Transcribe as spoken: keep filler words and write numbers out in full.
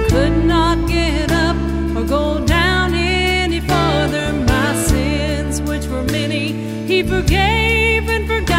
could not get up or go down any farther. My sins, which were many, he forgave and forgot.